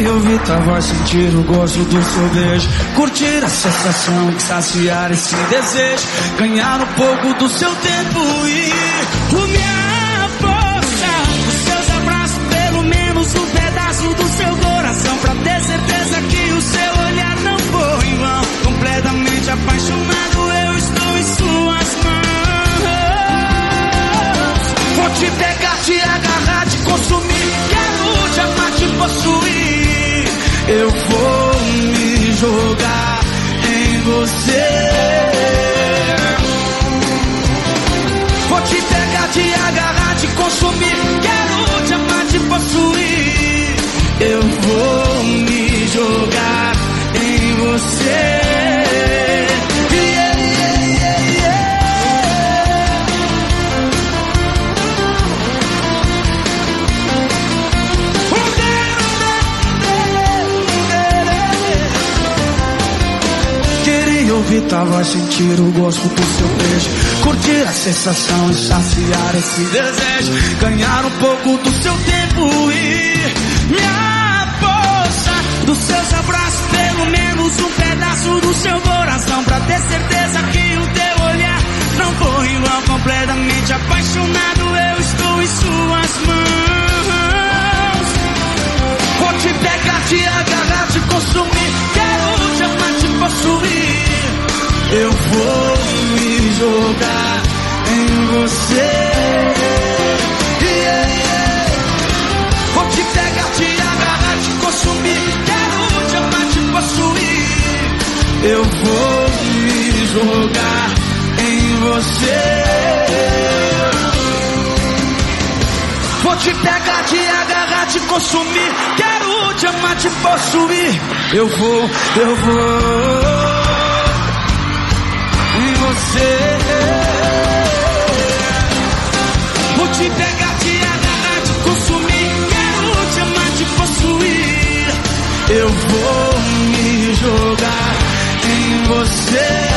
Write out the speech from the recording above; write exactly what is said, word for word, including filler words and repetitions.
Queria ouvir tua voz, sentir o gosto do seu beijo, curtir a sensação de saciar esse desejo, ganhar um pouco do seu tempo e o minha força, os seus abraços, pelo menos um pedaço do seu coração, pra ter certeza que o seu olhar não foi em vão. Completamente apaixonado, eu estou em suas mãos. Vou te pegar, te agarrar, te consumir, quero te amar, te possuir. Eu vou me jogar em você. Vou te pegar, te agarrar, te consumir, quero te amar, te possuir. Eu vou me jogar em você. Yeah, yeah, yeah, yeah. Queria ouvir tua voz, sentir o gosto do seu beijo, curtir a sensação e saciar esse desejo, ganhar um pouco do seu tempo e minha força, dos seus abraços, pelo menos um pedaço do seu coração, pra ter certeza que o teu olhar não foi em vão. Completamente apaixonado, eu estou em suas mãos. Vou te pegar, te agarrar, te consumir, quero te amar, te possuir. Eu vou me jogar em você. Yeah, yeah. Vou te pegar, te agarrar, te consumir, quero te amar, te possuir. Eu vou me jogar em você. Vou te pegar, te agarrar, te consumir, quero te amar, te possuir. Eu vou, eu vou em você. Vou te pegar, te agarrar, te consumir, quero te amar, te possuir. Eu vou me jogar em você.